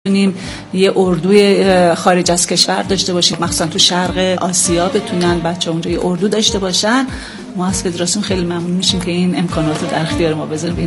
بتونیم یه اردوی خارج از کشور داشته باشیم، مخصوصا تو شرق آسیا بتونن بچه اونجا یه اردو داشته باشن. ما از فدراسیون خیلی ممنون میشیم که این امکانات رو در اختیار ما بذاریم.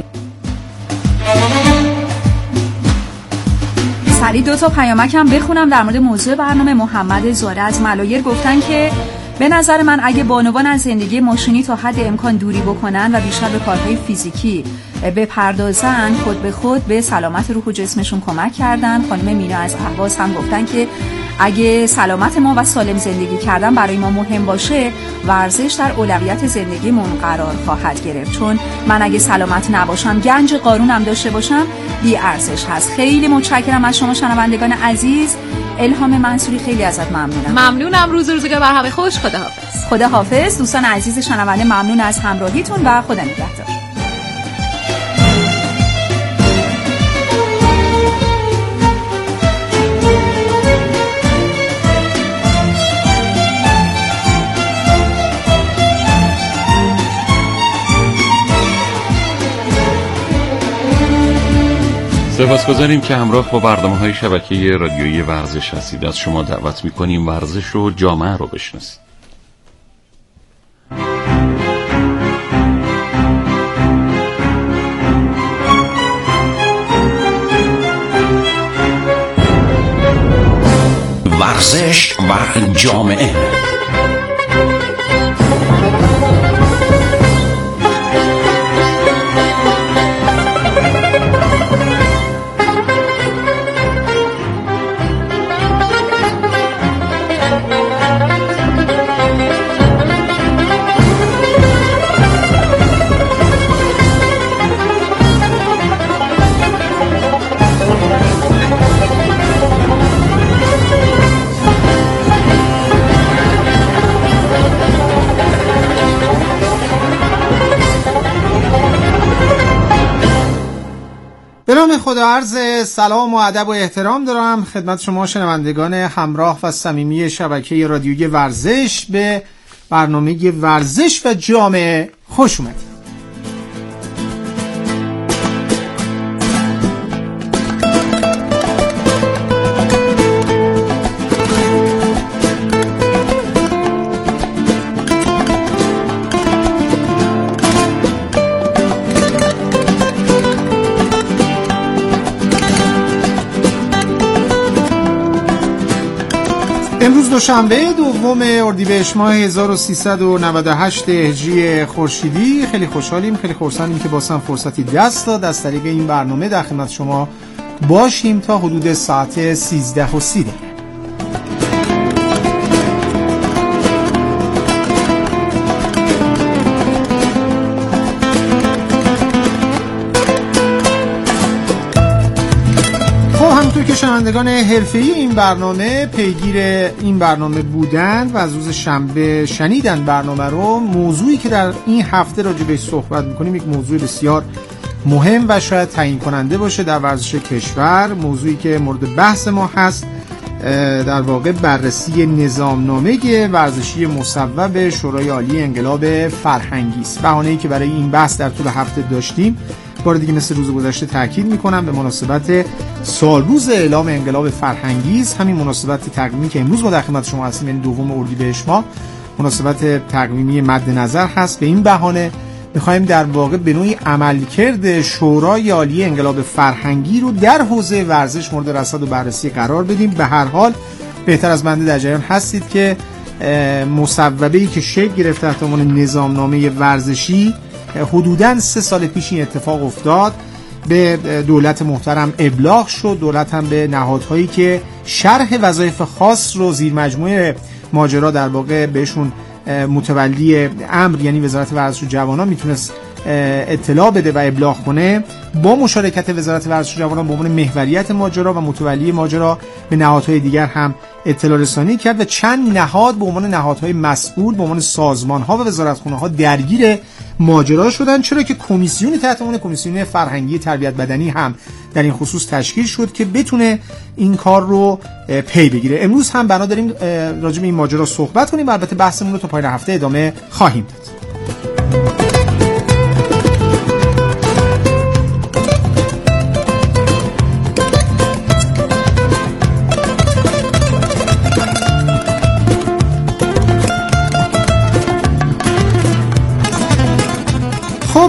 سریع 2 تا پیامک هم بخونم در مورد موضوع برنامه. محمد زاده از ملایر گفتن که به نظر من اگه بانوان از زندگی ماشینی تا حد امکان دوری بکنن و بیشتر به کارهای فیزیکی بپردازن، خود به خود به سلامت روح و جسمشون کمک کردن. خانم مینا از اهواز هم گفتن که اگه سلامت ما و سالم زندگی کردن برای ما مهم باشه، ورزش در اولویت زندگیمون قرار خواهد گرفت، چون من اگه سلامت نباشم، گنج قارونم داشته باشم، بی ارزش هست. خیلی متشکرم از شما شنوندگان عزیز. الهام منصوری خیلی ازت ممنونم. روزگار بر همه خوش. خداحافظ دوستان عزیز شنونده، ممنون از همراهیتون و خدا نگهدار. سپاسگزاریم که همراه با برنامه‌های شبکه رادیویی ورزش هستید. از شما دعوت می‌کنیم ورزش و جامعه رو بشناسید. ورزش و جامعه. به نام خدا عرض سلام و ادب و احترام دارم خدمت شما شنوندگان همراه و صمیمی شبکه رادیویی ورزش. به برنامه ورزش و جامعه خوش اومدید. امروز دوشنبه 2 اردیبهشت ماه 1398 هجری خورشیدی. خیلی خوشحالیم، خیلی خرسندیم که بازم فرصتی دست داد از طریق این برنامه در خدمت شما باشیم تا حدود ساعت 13:30. همونطور که شنوندگان حرفه‌ای این برنامه پیگیر این برنامه بودند و از روز شنبه شنیدن برنامه رو، موضوعی که در این هفته راجع بهش صحبت می‌کنیم یک موضوع بسیار مهم و شاید تعیین کننده باشه در ورزش کشور. موضوعی که مورد بحث ما هست در واقع بررسی نظامنامه ورزشی مصوب شورای عالی انقلاب فرهنگی است. بهانه‌ای که برای این بحث در طول هفته داشتیم بار دیگه مثل روز گذشته تاکید میکنم، به مناسبت سالروز اعلام انقلاب فرهنگی است. همین مناسبت تقویمی که امروز ما در خدمت شما هستیم، یعنی 2 اردیبهشت ماه، مناسبت تقویمی مد نظر هست. به این بهانه میخوایم در واقع به نوعی عملکرد شورای عالی انقلاب فرهنگی رو در حوزه ورزش مورد رصد و بررسی قرار بدیم. به هر حال بهتر از بنده در جریان هستید که مصوبه‌ای که شکل گرفت تحت عنوان نظامنامه ورزشی حدوداً 3 سال پیش این اتفاق افتاد، به دولت محترم ابلاغ شد. دولت هم به نهادهایی که شرح وظایف خاص رو زیر مجموعه ماجرا در واقع بهشون متولی امر، یعنی وزارت ورزش و جوانان، میتونست اطلاع بده و ابلاغ کنه، با مشارکت وزارت ورزش و جوانان به عنوان محوریت ماجرا و متولی ماجرا به نهادهای دیگر هم اطلاع رسانی کرد و چند نهاد به عنوان نهادهای مسئول، به عنوان سازمان‌ها و وزارتخونه‌ها درگیر ماجرا شدن. چرا که کمیسیونی تحت عنوان کمیسیون فرهنگی تربیت بدنی هم در این خصوص تشکیل شد که بتونه این کار رو پی بگیره. امروز هم بنا داریم راجع به این ماجرا صحبت کنیم و البته بحثمون رو تا پایان هفته ادامه خواهیم داد.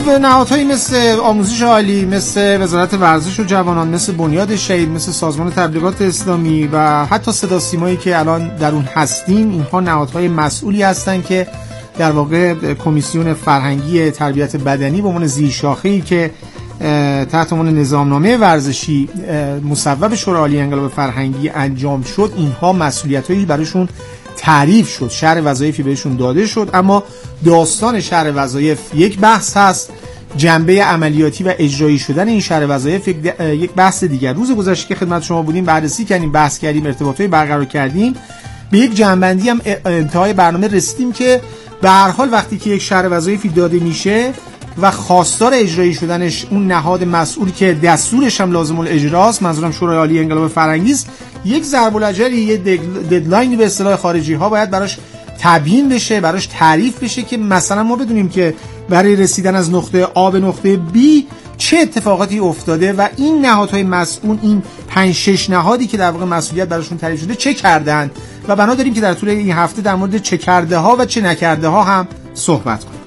خب نهادهایی مثل آموزش عالی، مثل وزارت ورزش و جوانان، مثل بنیاد شهید، مثل سازمان تبلیغات اسلامی و حتی صدا سیمایی که الان در اون هستیم، اینها نهادهای مسئولی هستند که در واقع کمیسیون فرهنگی تربیت بدنی به عنوان زیرشاخه‌ای که تحت عنوان نظامنامه ورزشی مصوب شورای عالی انقلاب فرهنگی انجام شد، اینها مسئولیتایی براشون تعریف شد، شرح وظایفی بهشون داده شد. اما داستان شرح وظایف یک بحث هست، جنبه عملیاتی و اجرایی شدن این شرح وظایف یک بحث دیگر. روز گذشته که خدمت شما بودیم بررسی کردیم، بحث کردیم، ارتباطات برقرار کردیم، به یک جنبندی هم انتهای برنامه رسیدیم که به هر حال وقتی که یک شرح وظایفی داده میشه و خواستار اجرایی شدنش اون نهاد مسئول که دستورش هم لازم الاجراست، منظورم شورای عالی انقلاب فرهنگی است، یک ضرب العجلی، یک ددلاین به اصطلاح خارجی ها باید براش تبیین بشه، براش تعریف بشه که مثلا ما بدونیم که برای رسیدن از نقطه A به نقطه B چه اتفاقاتی افتاده و این نهادهای مسئول، این 5-6 نهادی که در واقع مسئولیت براشون تعریف شده چه کردن و بنا داریم که در طول این هفته در مورد چه کرده ها و چه نکرده ها هم صحبت کنیم.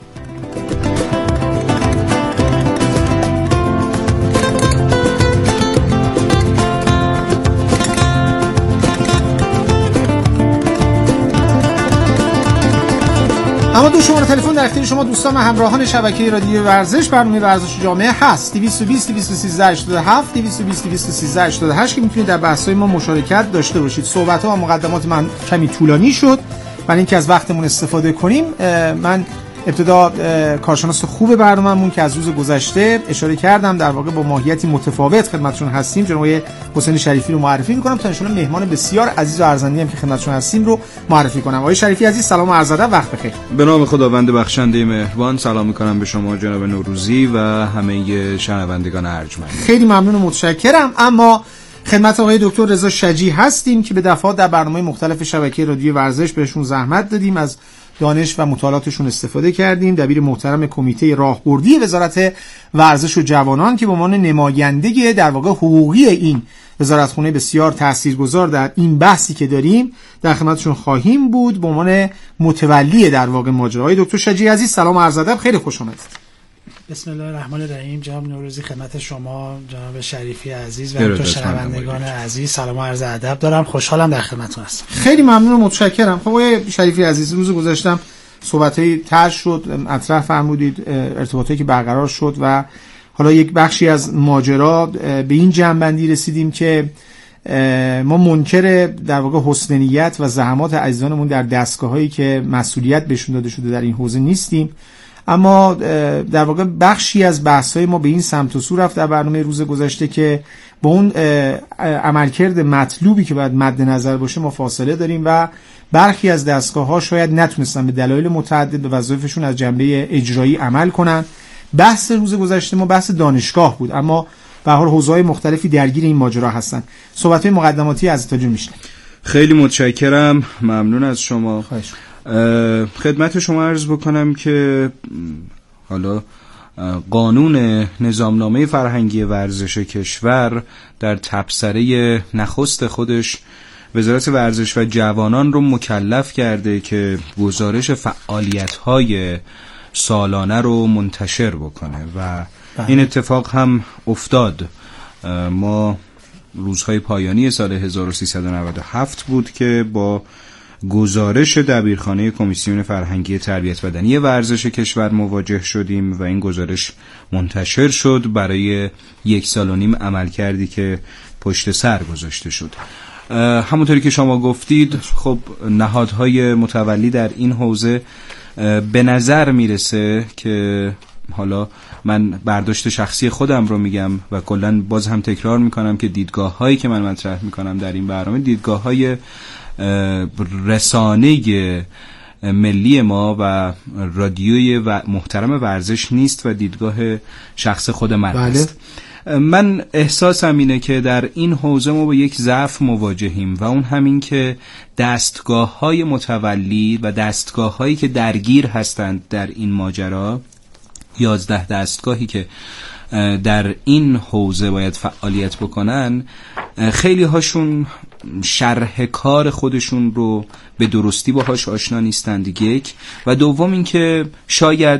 اما دو شماره تلفن در اختیار شما دوستان و همراهان شبکه رادیو ورزش، برنامه ورزش جامعه هست. 220 213 87 220 213 88 که میتونید در بحث‌های ما مشارکت داشته باشید. صحبت‌ها و مقدمات من کمی طولانی شد، برای اینکه از وقتمون استفاده کنیم من ابتدا کارشناس خوب برنامه‌مون که از روز گذشته اشاره کردم در واقع با ماهیتی متفاوت خدمتتون هستیم، جناب حسین شریفی رو معرفی می‌کنم تا انشالله مهمان بسیار عزیز و ارزنده هم که خدمتتون هستیم رو معرفی کنم. آقای شریفی عزیز سلام و عرض ادب، وقت بخیر. به نام خداوند بخشنده مهربان سلام می‌کنم به شما جناب نوروزی و همه شنوندگان ارجمند. خیلی ممنون و متشکرم. اما خدمت آقای دکتر رضا شجی هستیم که به دفعات در برنامه مختلف شبکه رادیو ورزش بهشون زحمت دادیم، از دانش و مطالعاتشون استفاده کردیم. دبیر محترم کمیته راهبردی وزارت ورزش و جوانان که به عنوان نماینده در واقع حقوقی این وزارتخونه بسیار تاثیرگذار در این بحثی که داریم در خدمتشون خواهیم بود به عنوان متولی در واقع ماجرای. دکتر شجی عزیز سلام و عرض ادب، خیلی خوش آمدید. بسم الله الرحمن الرحیم. جناب نوروزی خدمت شما، جناب شریفی عزیز و همینطور شنوندگان عزیز سلام و عرض ادب دارم. خوشحالم در خدمتتون هستم. خیلی ممنون و متشکرم. خب آقای شریفی عزیز، روز گذشتم صحبت‌های طرح شد، مطرح فرمودید، ارتباطاتی که برقرار شد و حالا یک بخشی از ماجرا به این جنبندی رسیدیم که ما منکر در واقع حسن نیت و زحمات عزیزانمون در دستگاه‌هایی که مسئولیت بهشون داده شده در این حوزه نیستیم، اما در واقع بخشی از بحث‌های ما به این سمت و سو رفت در برنامه روز گذشته که با اون عملکرد مطلوبی که باید مد نظر باشه ما فاصله داریم و برخی از دستگاه‌ها شاید نتونستن به دلایل متعدد به وظایفشون از جنبه اجرایی عمل کنن. بحث روز گذشته ما بحث دانشگاه بود، اما به هر حال حوزه‌های مختلفی درگیر این ماجرا هستن. صحبت‌های مقدماتی از تاجون میشنم. خیلی متشکرم، ممنون از شما. خواهش. خدمت شما عرض بکنم که حالا قانون نظامنامه فرهنگی ورزش کشور در تبصره نخست خودش وزارت ورزش و جوانان رو مکلف کرده که گزارش فعالیت‌های سالانه رو منتشر بکنه و این اتفاق هم افتاد. ما روزهای پایانی سال 1397 بود که با گزارش دبیرخانه کمیسیون فرهنگی تربیت بدنی ورزش کشور مواجه شدیم و این گزارش منتشر شد برای 1.5 سال عمل کردی که پشت سر گذاشته شد. همونطوری که شما گفتید خب نهادهای متولی در این حوزه به نظر میرسه که حالا من برداشت شخصی خودم رو میگم و کلا باز هم تکرار میکنم که دیدگاه هایی که من مطرح میکنم در این برنامه دیدگاه های رسانه ملی ما و رادیوی و محترم ورزش نیست و دیدگاه شخص خود من است. من احساسم اینه که در این حوزه ما با یک ضعف مواجهیم و اون همین که دستگاه‌های متولی و دستگاه‌هایی که درگیر هستند در این ماجرا، 11 دستگاهی که در این حوزه باید فعالیت بکنن، خیلی هاشون شرح کار خودشون رو به درستی باهاش آشنا نیستند، یک، و دوم این که شاید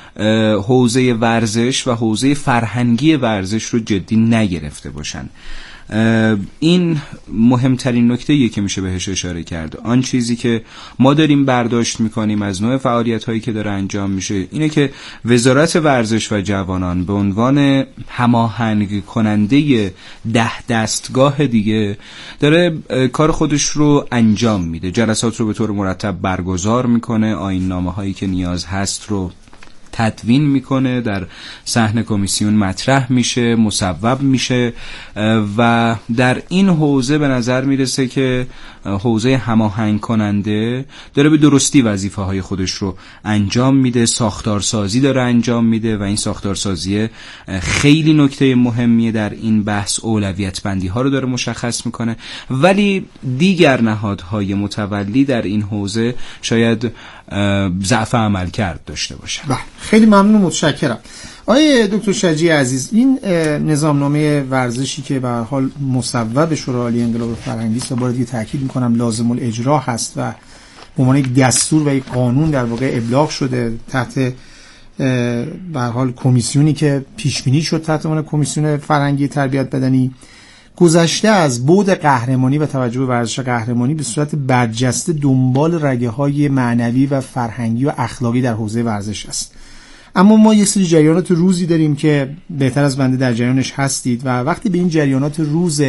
حوزه ورزش و حوزه فرهنگی ورزش رو جدی نگرفته باشن. این مهمترین نکته‌ایه که میشه بهش اشاره کرد. آن چیزی که ما داریم برداشت میکنیم از نوع فعالیت‌هایی که داره انجام میشه اینه که وزارت ورزش و جوانان به عنوان هماهنگ کننده 10 دستگاه دیگه داره کار خودش رو انجام میده. جلسات رو به طور مرتب برگزار میکنه، آیین‌نامه‌هایی که نیاز هست رو تدوین میکنه، در صحن کمیسیون مطرح میشه، مصوب میشه و در این حوزه به نظر میرسه که حوزه هماهنگ کننده داره به درستی وظیفه های خودش رو انجام میده، ساختارسازی داره انجام میده و این ساختارسازی خیلی نکته مهمیه در این بحث. اولویت بندی ها رو داره مشخص میکنه، ولی دیگر نهادهای متولی در این حوزه شاید ضعف عملکرد داشته باشه. خیلی ممنون، متشکرم. آقای دکتر شجیع عزیز، این نظامنامه ورزشی که به هر حال مصوب شورای عالی انقلاب فرهنگی است و بار دیگه تاکید میکنم لازم الاجرا هست و به عنوان یک دستور و یک قانون در واقع ابلاغ شده تحت به هر حال کمیسیونی که پیش بینی شد تحت عنوان کمیسیون فرهنگی تربیت بدنی، گذشته از بعد قهرمانی و توجه به ورزش قهرمانی به صورت برجسته دنبال رگه‌های معنوی و فرهنگی و اخلاقی در حوزه ورزش است. اما ما یک سری جریانات روزی داریم که بهتر از بنده در جریانش هستید و وقتی به این جریانات روز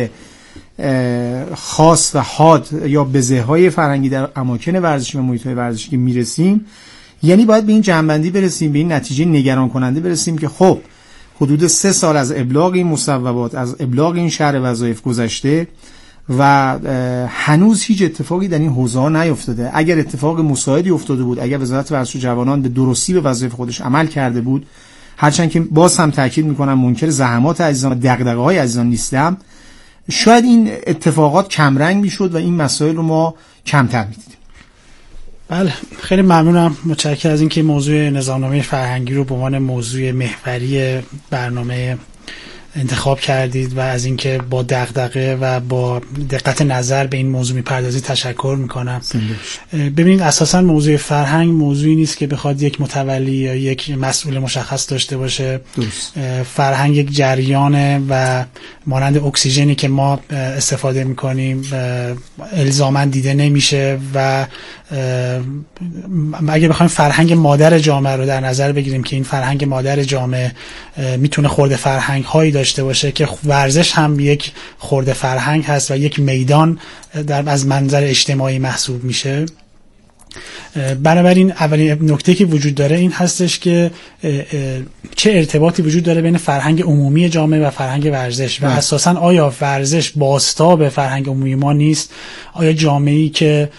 خاص و حاد یا بزه‌های فرهنگی در اماکن ورزشی و محیط‌های ورزشی میرسیم، یعنی باید به این جنبندی برسیم، به این نتیجه نگران کننده برسیم که خب حدود 3 سال از ابلاغ این مصوبات، از ابلاغ این شرح وظایف گذشته و هنوز هیچ اتفاقی در این حوزه نیفتاده. اگر اتفاق مساعدی افتاده بود، اگر وزارت ورزش و جوانان به درستی به وظایف خودش عمل کرده بود، هرچند که باز هم تاکید میکنم منکر زحمات عزیزان و دغدغه‌های عزیزان نیستم، شاید این اتفاقات کمرنگ میشد و این مسائل رو ما کمتر میدیدیم. بله، خیلی ممنونم، متشکرم از اینکه موضوع نظامنامه فرهنگی رو به عنوان موضوع محوری برنامه انتخاب کردید و از اینکه با دغدغه و با دقت نظر به این موضوع میپردازید تشکر میکنم. ببینید اساسا موضوع فرهنگ موضوعی نیست که بخواد یک متولی یا یک مسئول مشخص داشته باشه. فرهنگ یک جریانه و مانند اکسیژنی که ما استفاده میکنیم الزاما دیده نمیشه و اگه بخوایم فرهنگ مادر جامعه رو در نظر بگیریم که این فرهنگ مادر جامعه میتونه خرده فرهنگ هایی داشته باشه که ورزش هم یک خرده فرهنگ هست و یک میدان از منظر اجتماعی محسوب میشه. بنابراین اولین نکته که وجود داره این هستش که چه ارتباطی وجود داره بین فرهنگ عمومی جامعه و فرهنگ ورزش و اساساً آیا ورزش بازتاب فرهنگ عمومی ما نیست؟ آیا جامعه‌ای که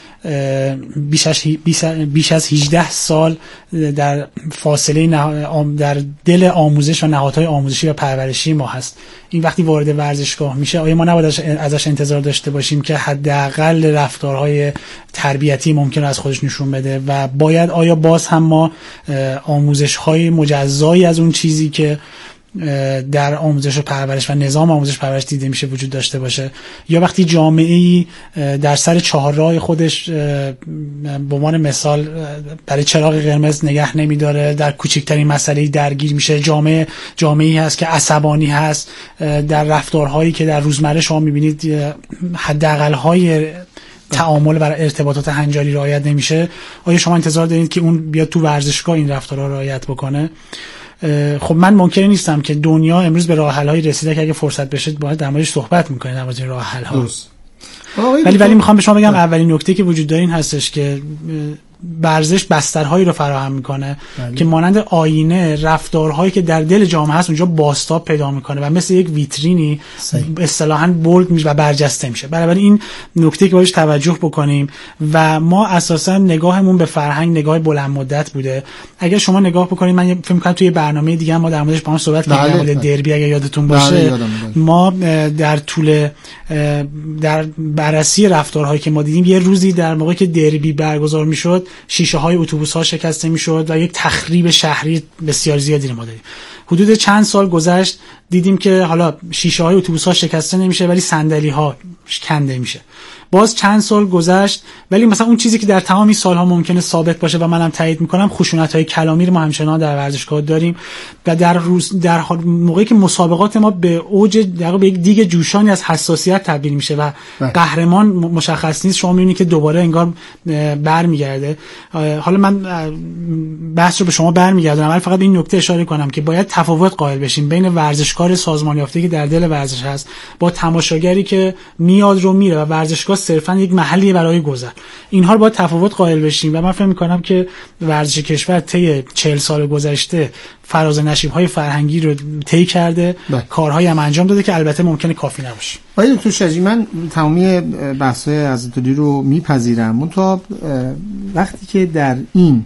بیش از 18 سال در فاصله در دل آموزش و نهادهای آموزشی و پرورشی ما هست، این وقتی وارد ورزشگاه میشه آیا ما نباید ازش انتظار داشته باشیم که حداقل رفتارهای تربیتی ممکن از خودش نشون بده و باید آیا باز هم ما آموزش‌های مجزایی از اون چیزی که در آموزش و پرورش و نظام آموزش پرورش دیده میشه وجود داشته باشه؟ یا وقتی جامعه‌ای در سر چهارراه خودش به عنوان مثال برای چراغ قرمز نگه نمیداره، در کوچکترین مسئله درگیر میشه، جامعه‌ای هست که عصبانی هست، در رفتارهایی که در روزمره شما میبینید حداقل‌های تعامل و ارتباطات هنجاری رعایت نمیشه، آیا شما انتظار دارید که اون بیاد تو ورزشگاه این رفتارها رعایت بکنه؟ خب من منکر نیستم که دنیا امروز به راه حل‌هایی رسیده که اگه فرصت بشه باید در موردش صحبت می‌کنیم، در مورد راه حل‌ها. ولی میخوام به شما بگم اولین نکته که وجود داره این هستش که ورزش بسترهایی رو فراهم میکنه که مانند آینه رفتارهایی که در دل جامعه هست اونجا بازتاب پیدا میکنه و مثل یک ویترینی اصطلاحاً بولد میشه و برجسته میشه. بنابراین این نکته که باید توجه بکنیم و ما اساساً نگاهمون به فرهنگ نگاه بلند مدت بوده. اگر شما نگاه بکنید، من فکر می‌کنم توی برنامه دیگه ما در موردش با هم صحبت کردیم، در مورد دربی اگه یادتون باشه، ما در طول در بررسی رفتارهایی که ما دیدیم یه روزی در موقعی که دربی برگزار میشد شیشه های اتوبوس ها شکسته میشد و یک تخریب شهری بسیار زیادی رو ما داریم. حدود چند سال گذشت دیدیم که حالا شیشه های اتوبوس ها شکسته نمیشه ولی صندلی ها کنده میشه. باز چند سال گذشت ولی مثلا اون چیزی که در تمام این سالها ممکنه ثابت باشه و منم تایید میکنم، خشونت‌های کلامی رو ما همچنان در ورزشگاه داریم و در موقعی که مسابقات ما به اوج در به یک دیگ جوشانی از حساسیت تبدیل میشه و قهرمان مشخص نیست، شما میبینید که دوباره انگار برمیگرده. حالا من بحث رو به شما برمیگردونم، ولی فقط به این نکته اشاره کنم که باید تفاوت قائل بشیم بین ورزشکار سازمان یافته که در دل ورزش هست با تماشاگری که میاد رو میره و ورزشگاه صرفا یک محلی برای گذر. اینها رو باید تفاوت قائل بشیم و من فکر می‌کنم که ورزش کشور طی 40 سال گذشته فراز و نشیب‌های فرهنگی رو طی کرده، کارهایی هم انجام داده که البته ممکنه کافی نباشه. آقای دکتر شجی، من تمامی بحث‌های از دلی رو میپذیرم، منتها وقتی که در این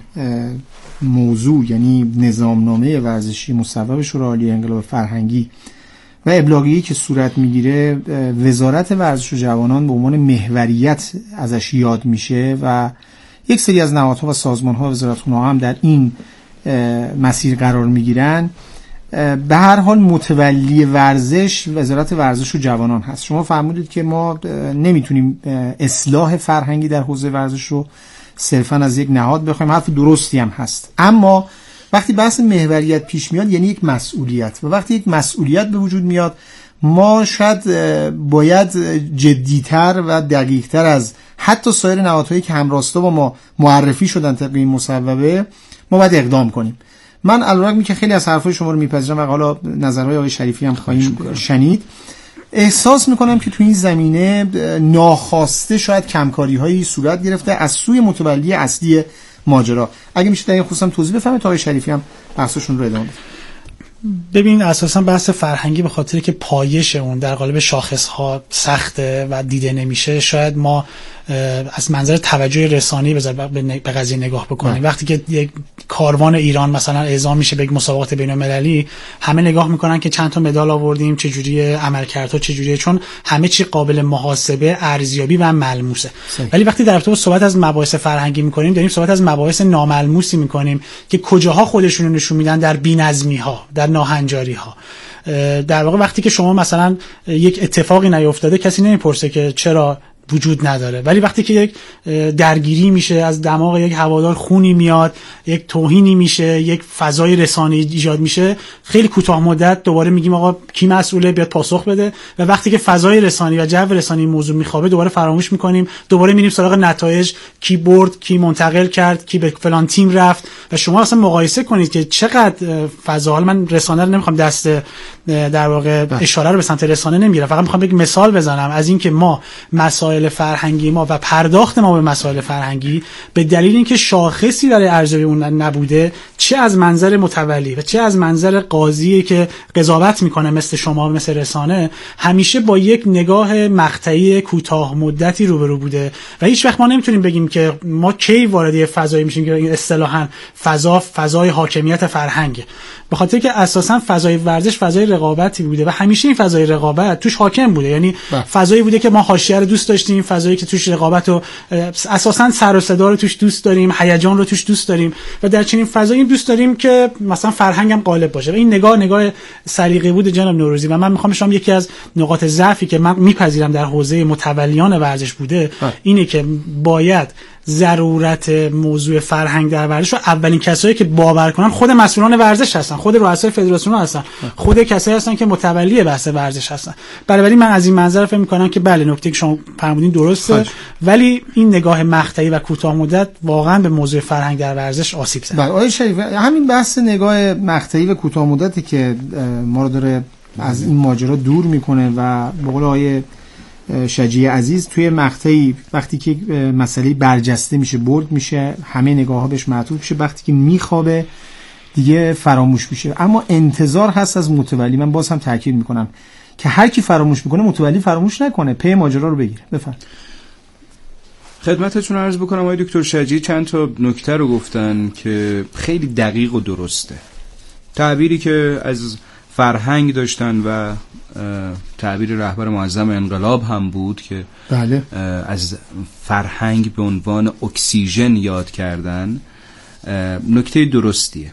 موضوع یعنی نظامنامه ورزشی مصوب شورای عالی انقلاب فرهنگی و ابلاغیه‌ای که صورت میگیره، وزارت ورزش و جوانان به عنوان محوریت ازش یاد میشه و یک سری از نهادها و سازمان‌ها و وزارتخونه‌ها هم در این مسیر قرار میگیرن. به هر حال متولی ورزش وزارت ورزش و جوانان هست. شما فرمودید که ما نمیتونیم اصلاح فرهنگی در حوزه ورزش رو صرفاً از یک نهاد بخوایم، حرف درستی هم هست، اما وقتی بحث محوریت پیش میاد یعنی یک مسئولیت، و وقتی یک مسئولیت به وجود میاد ما شاید باید جدیتر و دقیقتر از حتی سایر نهادهایی که همراستا با ما معرفی شدن طبق این مصوبه ما باید اقدام کنیم. من علیرغم اینکه خیلی از حرفای شما رو میپذیرم و حالا نظرهای آقای شریفی هم خواهیم شنید، احساس میکنم که تو این زمینه ناخواسته شاید کمکاری هایی صورت گرفته از سوی متولی اصلی ماجرا. اگه میشه در این خصوص هم توضیح بفرمایید تا آقای شریفی هم بحثشون رو ادامه بدن. ببین اساسا بحث فرهنگی به خاطر که پایش اون در قالب شاخص ها سخته و دیده نمیشه، شاید ما از منظر توجه رسانه‌ای به قضیه نگاه بکنیم. وقتی که یک کاروان ایران مثلا اعزام میشه به یک مسابقات بین‌المللی، همه نگاه میکنن که چند تا مدال آوردیم، چه جوریه عملکردها، چه جوریه، چون همه چی قابل محاسبه، ارزیابی و ملموسه. ولی وقتی در ارتباط صحبت از مباحث فرهنگی میکنیم، داریم صحبت از مباحث ناملموسی میکنیم که کجاها خودشون رو نشون میدن، در بی‌نظمی‌ها، در ناهنجاری‌ها. در واقع وقتی که شما مثلا یک اتفاقی نیفتاده کسی نمیپرسه که چرا وجود نداره، ولی وقتی که یک درگیری میشه، از دماغ یک هوادار خونی میاد، یک توهینی میشه، یک فضای رسانه‌ای ایجاد میشه، خیلی کوتاه مدت دوباره میگیم آقا کی مسئوله، بیاد پاسخ بده، و وقتی که فضای رسانه‌ای و جو رسانه‌ای موضوع میخوابه دوباره فراموش میکنیم، دوباره میریم سراغ نتایج، کی برد، کی منتقل کرد، کی به فلان تیم رفت، و شما اصلا مقایسه کنید که چقدر فضا. حالا من رسانه رو نمیخوام دست در واقع اشاره رو به سمت رسانه نمیگیرم، فقط میخوام یک مثال بزنم از این که ما مسائل فرهنگی ما و پرداخت ما به مسائل فرهنگی به دلیل اینکه شاخصی برای ارزیابی اون نبوده، چه از منظر متولی و چه از منظر قاضی که قضاوت میکنه مثل شما مثل رسانه، همیشه با یک نگاه مقطعی کوتاه مدتی روبرو بوده و هیچ وقت ما نمیتونیم بگیم که ما کی وارد فضایی میشیم که اصطلاحاً فضای حاکمیت فرهنگه، به خاطر که اساساً فضای ورزش فضای رقابتی بوده و همیشه این فضای رقابت توش حاکم بوده. یعنی فضایی بوده که ما حاشیه رو دوست داشتیم، فضایی که توش رقابت و اساساً سر و صدا رو توش دوست داریم، هیجان رو توش دوست داریم و در چنین فضایی دوست داریم که مثلا فرهنگم غالب باشه. و این نگاه سلیقه‌ای بود جناب نوروزی و من میخوام شما یکی از نقاط ضعفی که من میپذیرم در حوزه متولیان ورزش بوده اینه که باید ضرورت موضوع فرهنگ در ورزش رو اولین کسایی که باور کنن خود مسئولان ورزش هستن، خود رؤسای فدراسیون هستن، خود کسایی هستن که متولی بحث ورزش هستن. بنابراین من از این منظر فکر می‌کنم که بله نکته که شما فرمودین درسته، ولی این نگاه مقطعی و کوتاه مدت واقعا به موضوع فرهنگ در ورزش آسیب زد. بله آقای شریف، همین بحث نگاه مقطعی و کوتاه مدتی که ما رو داره از این ماجرا دور میکنه و به قول آقای شجیع عزیز توی مقطعی وقتی که مسئله برجسته میشه، برد میشه، همه نگاه ها بهش معطوف میشه، وقتی که میخوابه دیگه فراموش میشه. اما انتظار هست از متولی، من باز هم تاکید میکنم که هر کی فراموش میکنه متولی فراموش نکنه، پی ماجرا رو بگیره. بفرمایید. خدمتتون عرض بکنم آقای دکتر شجیع چند تا نکته رو گفتن که خیلی دقیق و درسته. تعبیری که از فرهنگ داشتن و تعبیر رهبر معظم انقلاب هم بود که بله. از فرهنگ به عنوان اکسیژن یاد کردن نکته درستیه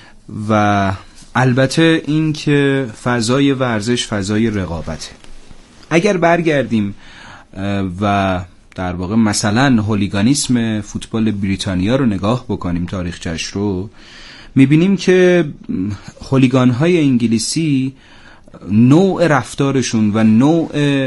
و البته این که فضای ورزش فضای رقابته. اگر برگردیم و در واقع مثلا هولیگانیسم فوتبال بریتانیا رو نگاه بکنیم، تاریخچه‌اش رو، میبینیم که هولیگان‌های انگلیسی نوع رفتارشون و نوع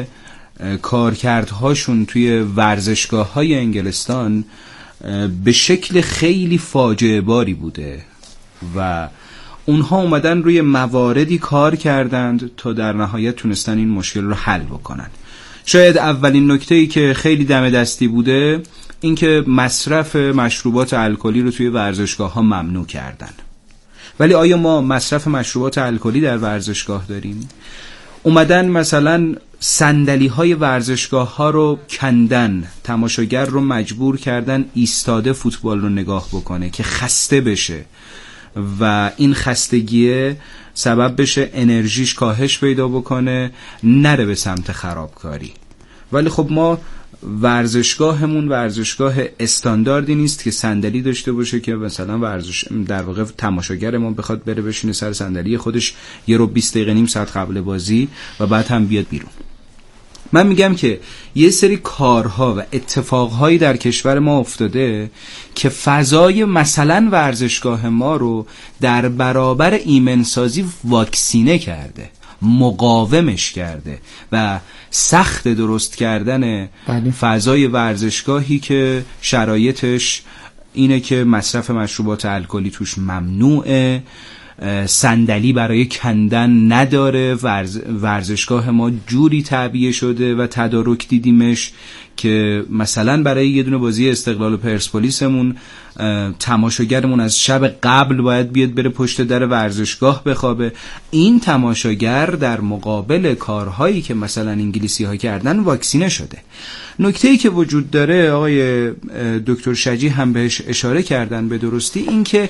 کارکردهاشون توی ورزشگاه‌های انگلستان به شکل خیلی فاجعه باری بوده و اونها اومدن روی مواردی کار کردند تا در نهایت تونستن این مشکل رو حل بکنن. شاید اولین نکته‌ای که خیلی دم دستی بوده این که مصرف مشروبات الکلی رو توی ورزشگاه‌ها ممنوع کردن. ولی آیا ما مصرف مشروبات الکلی در ورزشگاه داریم؟ اومدن مثلا صندلی‌های ورزشگاه‌ها رو کندن، تماشاگر رو مجبور کردن ایستاده فوتبال رو نگاه بکنه که خسته بشه و این خستگیه سبب بشه انرژیش کاهش پیدا بکنه، نره به سمت خرابکاری. ولی خب ما ورزشگاهمون ورزشگاه استانداردی نیست که صندلی داشته باشه که مثلا در واقع تماشاگرمون بخواد بره بشینه سر صندلی خودش یه رو 20 دقیقه نیم ساعت قبل بازی و بعد هم بیاد بیرون. من میگم که یه سری کارها و اتفاقهایی در کشور ما افتاده که فضای مثلا ورزشگاه ما رو در برابر ایمنسازی واکسینه کرده، مقاومش کرده و سخت درست کردن فضای ورزشگاهی که شرایطش اینه که مصرف مشروبات الکلی توش ممنوعه، صندلی برای کندن نداره، ورزشگاه ما جوری تعبیه شده و تدارک دیدیمش که مثلا برای یه دونه بازی استقلال و پرسپولیسمون تماشاگرمون از شب قبل باید بیاد بره پشت در ورزشگاه بخوابه. این تماشاگر در مقابل کارهایی که مثلا انگلیسی ها کردن واکسینه شده. نکته‌ای که وجود داره آقای دکتر شجی هم بهش اشاره کردن به درستی، این که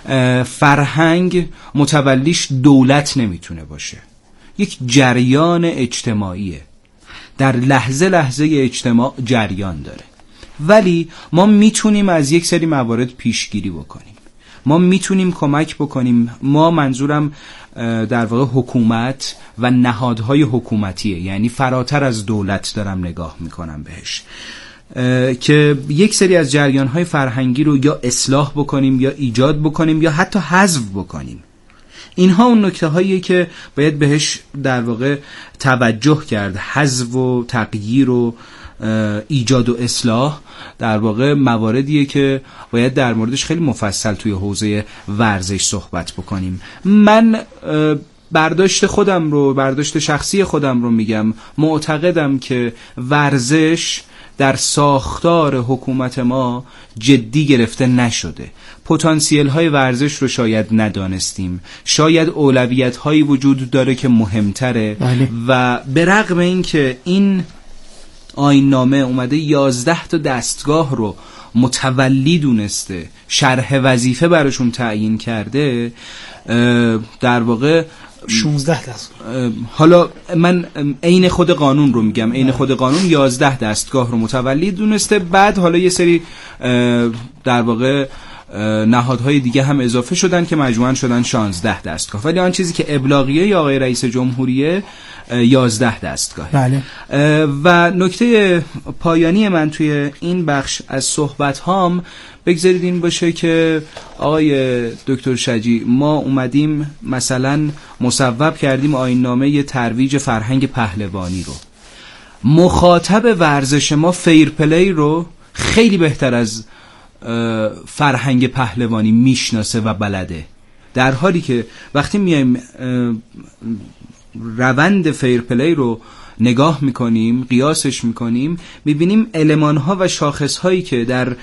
فرهنگ متولیش دولت نمیتونه باشه، یک جریان اجتماعیه، در لحظه لحظه اجتماع جریان داره. ولی ما میتونیم از یک سری موارد پیشگیری بکنیم، ما میتونیم کمک بکنیم. ما منظورم در واقع حکومت و نهادهای حکومتیه، یعنی فراتر از دولت دارم نگاه میکنم بهش، که یک سری از جریانهای فرهنگی رو یا اصلاح بکنیم یا ایجاد بکنیم یا حتی حذف بکنیم. اینها اون نکته هاییه که باید بهش در واقع توجه کرد. حذف و تغییر و ایجاد و اصلاح در واقع مواردیه که باید در موردش خیلی مفصل توی حوزه ورزش صحبت بکنیم. من برداشت شخصی خودم رو میگم، معتقدم که ورزش در ساختار حکومت ما جدی گرفته نشده. پتانسیل های ورزش رو شاید ندانستیم، شاید اولویت هایی وجود داره که مهمتره. و به رغم این که این آیین نامه اومده 11 تا دستگاه رو متولی دونسته، شرح وظیفه براشون تعیین کرده، در واقع 16 دستگاه، حالا من عین خود قانون رو میگم، عین خود قانون 11 دستگاه رو متولی دونسته. بعد حالا یه سری در واقع نهادهای دیگه هم اضافه شدن که مجموعاً شدن 16 دستگاه. ولی آن چیزی که ابلاغیه یا آقای رئیس جمهوریه 11 دستگاه. بله. و نکته پایانی من توی این بخش از صحبت هام بگذارید این باشه که آقای دکتر شجی، ما اومدیم مثلا مصوب کردیم آیین نامه ترویج فرهنگ پهلوانی رو. مخاطب ورزش ما فیر پلی رو خیلی بهتر از فرهنگ پهلوانی میشناسه و بلده، در حالی که وقتی میایم روند فیر پلی رو نگاه میکنیم، قیاسش میکنیم، میبینیم المانها و شاخصهایی که در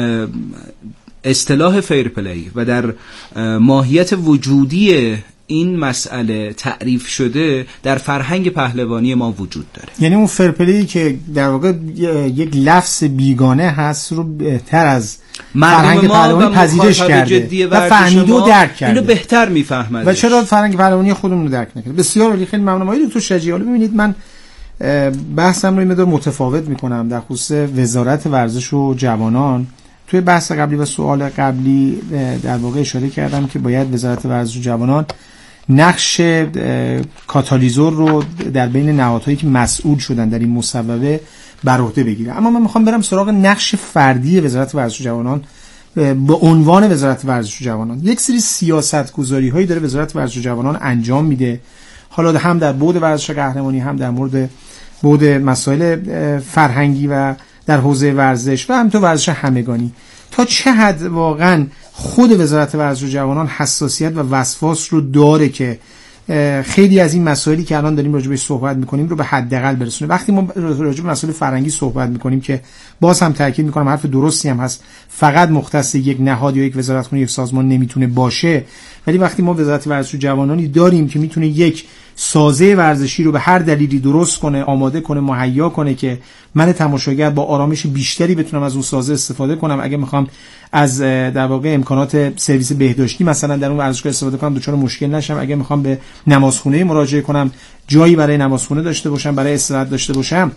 اصطلاح فیر پلی و در ماهیت وجودی این مسئله تعریف شده در فرهنگ پهلوانی ما وجود داره. یعنی اون فیر پلی که در واقع یک لفظ بیگانه هست رو بهتر از فرهنگ پهلوانی پذیرش کرده و فهمیده و درک کرده، اینو بهتر میفهمد. و چرا فرهنگ پهلوانی خودمون رو درک نکرده. بسیار عالی، خیلی ممنونم آقای دکتر شجی. حالا ببینید من بحثم رو این مقدار متفاوت میکنم در خصوص وزارت ورزش و جوانان. توی بحث قبلی و سوال قبلی در واقع اشاره کردم که باید وزارت ورزش و جوانان نقش کاتالیزور رو در بین نهادهایی که مسئول شدن در این مصوبه بر عهده بگیره. اما من میخوام برم سراغ نقش فردی وزارت ورزش و جوانان به عنوان وزارت ورزش و جوانان. یک سری سیاست‌گذاری هایی داره وزارت ورزش و جوانان انجام میده، حالا هم در بعد ورزش قهرمانی، هم در مورد بعد مسائل فرهنگی و در حوزه ورزش و هم تو ورزش همگانی. تا چه حد واقعا خود وزارت ورزش و جوانان حساسیت و وسواس رو داره که خیلی از این مسائلی که الان داریم راجع بهش صحبت می‌کنیم رو به حداقل برسونه؟ وقتی ما راجع به مسائل فرهنگی صحبت می‌کنیم که باز هم تاکید می‌کنم حرف درستی هم هست، فقط مختص یک نهاد یا یک وزارتخونه یک سازمان نمیتونه باشه، ولی وقتی ما وزارت ورزش و جوانانی داریم که میتونه یک سازه ورزشی رو به هر دلیلی درست کنه، آماده کنه، مهیا کنه که من تماشاگر با آرامش بیشتری بتونم از اون سازه استفاده کنم، اگه میخوام از در واقع امکانات سرویس بهداشتی مثلا در اون ورزشگاه استفاده کنم دچار مشکل نشم، اگه میخوام به نمازخونه مراجعه کنم جایی برای نمازخونه داشته باشم، برای استراحت داشته باشم.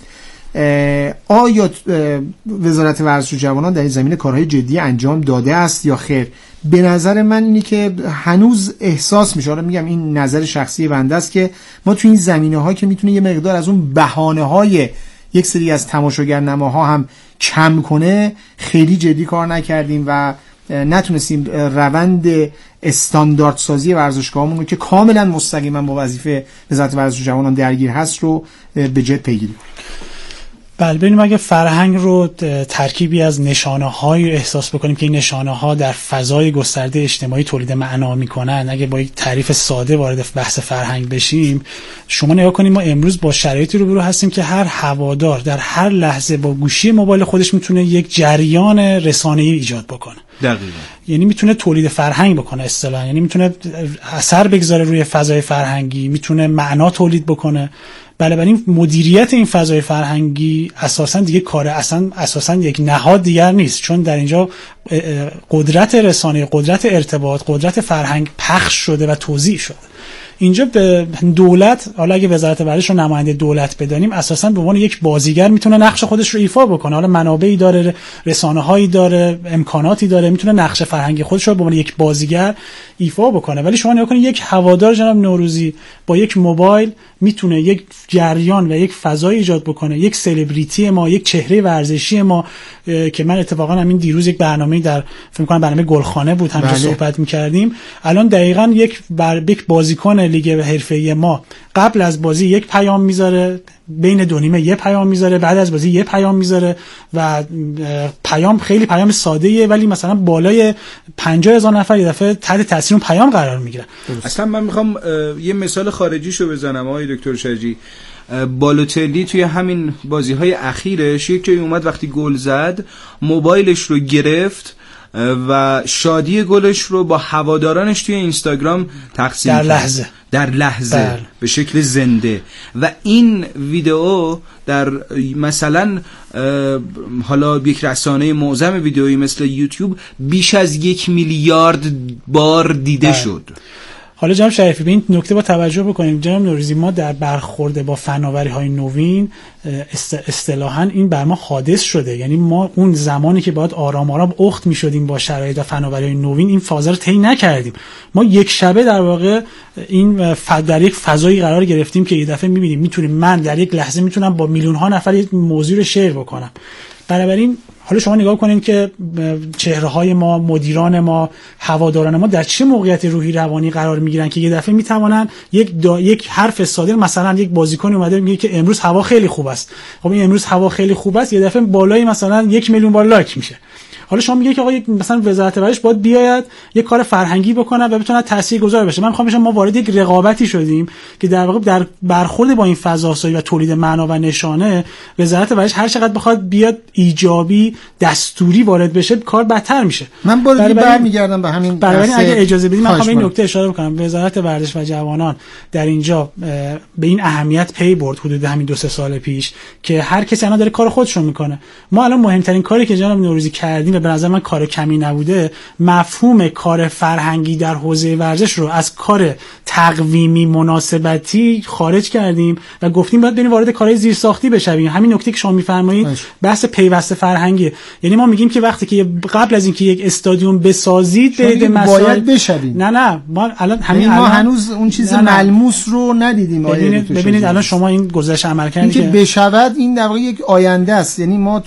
آیا وزارت ورزش و جوانان در این زمینه کارهای جدی انجام داده است یا خیر؟ به نظر من اینی که هنوز احساس میشه، حالا میگم این نظر شخصی بنده است، که ما تو این زمینه‌ها که میتونه یه مقدار از اون بهانه‌های یک سری از تماشاگر نماها هم کم کنه خیلی جدی کار نکردیم و نتونستیم روند استاندارد سازی ورزشگاهمون رو که کاملا مستقیما با وظیفه وزارت ورزش و جوانان درگیر هست رو به جد پیگیری. بله، ببینیم اگه فرهنگ رو ترکیبی از نشانه‌هایی احساس بکنیم که این نشانه‌ها در فضای گسترده اجتماعی تولید معنا می‌کنن، اگه با یک تعریف ساده وارد بحث فرهنگ بشیم، شما نگاه کنیم ما امروز با شرایطی روبرو هستیم که هر هوادار در هر لحظه با گوشی موبایل خودش میتونه یک جریان رسانه‌ای ایجاد بکنه. دقیقاً. یعنی میتونه تولید فرهنگ بکنه اصطلاحاً، یعنی میتونه اثر بگذاره روی فضای فرهنگی، میتونه معنا تولید بکنه. بنابراین مدیریت این فضای فرهنگی اساساً دیگه کار اساساً یک نهاد دیگر نیست، چون در اینجا قدرت رسانه، قدرت ارتباط، قدرت فرهنگ پخش شده و توزیع شده. اینجا به دولت، حالا اگه وزارت ورزش رو نماینده دولت بدانیم، اساساً به عنوان یک بازیگر میتونه نقش خودش رو ایفا بکنه. حالا منابعی داره، رسانه‌هایی داره، امکاناتی داره، میتونه نقش فرهنگی خودش رو به عنوان یک بازیگر ایفا بکنه. ولی شما نگاه کنید یک هوادار جناب نوروزی با یک موبایل میتونه یک جریان و یک فضای ایجاد بکنه، یک سلبریتی ما، یک چهره ورزشی ما، که من اتفاقا همین دیروز یک برنامه در فکر کنم برنامه گلخانه بود همینجا صحبت می‌کردیم، الان دقیقاً یک بازیکن لیگ حرفه‌ای ما قبل از بازی یک پیام میذاره، بین دو نیمه یک پیام میذاره، بعد از بازی یک پیام میذاره و پیام خیلی پیام ساده‌ایه ولی مثلا بالای 50,000 نفر یه دفعه تحت تاثیر اون پیام قرار میگیرن. اصلا من میخوام یه مثال خارجیشو بزنم آقای دکتر شجی. بالوتلی توی همین بازی‌های اخیرش یک جایی اومد وقتی گل زد موبایلش رو گرفت و شادی گلش رو با هوادارانش توی اینستاگرام تقسیم کرد در لحظه به شکل زنده. و این ویدئو در مثلا حالا یک رسانه معظم ویدئویی مثل یوتیوب بیش از 1 میلیارد بار دیده شد. حالا جناب شریفی به این نکته با توجه بکنیم جناب نوروزی، ما در برخورد با فناوری‌های نوین اصطلاحاً این بر ما حادث شده. یعنی ما اون زمانی که باید آرام آرام اخت می‌شدیم با شرایط و فناوری‌های نوین این فاز رو طی نکردیم. ما یک شبه در واقع این در یک فضایی قرار گرفتیم که یه دفعه می‌بینیم میتونیم، من در یک لحظه میتونم با میلیون‌ها نفر یک موضوع رو شیر بکنم. بنابراین حالا شما نگاه کنید که چهره‌های ما، مدیران ما، هواداران ما در چه موقعیت روحی روانی قرار میگیرن که یه دفعه میتوانن یک حرف ساده، مثلا یک بازیکن اومده میگه که امروز هوا خیلی خوب است. خب این امروز هوا خیلی خوب است یه دفعه بالای مثلا 1 میلیون بار لایک میشه. حالا شما میگه که آقا مثلا وزارت ورزش باید بیاید یک کار فرهنگی بکنه و بتونه تاثیرگذار بشه. من میخوام بگم ما وارد یک رقابتی شدیم که در واقع در برخورد با این فضاسازی و تولید معنا و نشانه وزارت ورزش هر چقدر بخواد بیاد ایجابی دستوری وارد بشه کار بدتر میشه. من برمیگردم به همین بنابراین اگه اجازه بدید من میخوام این نکته اشاره بکنم. وزارت ورزش و جوانان در اینجا به این اهمیت پی برد حدود همین 2-3 سال پیش که هر کسی الان داره کار خودش رو میکنه. ما الان مهمترین کاری که جناب نوروزی کردیم به نظر من کار کمی نبوده، مفهوم کار فرهنگی در حوزه ورزش رو از کار تقویمی مناسبتی خارج کردیم و گفتیم باید بریم وارد کارهای زیرساختی بشویم. همین نکته که شما میفرمایید بحث پیوسته فرهنگی. چیه؟ یعنی ما میگیم که وقتی که قبل از اینکه یک استادیوم بسازید به مسائل باید بشوید. نه ما الان ما هنوز اون چیز ملموس رو ندیدیم. ببینید الان شما این گزارش عملکردی که بشود این در واقع یک آینده است. یعنی ما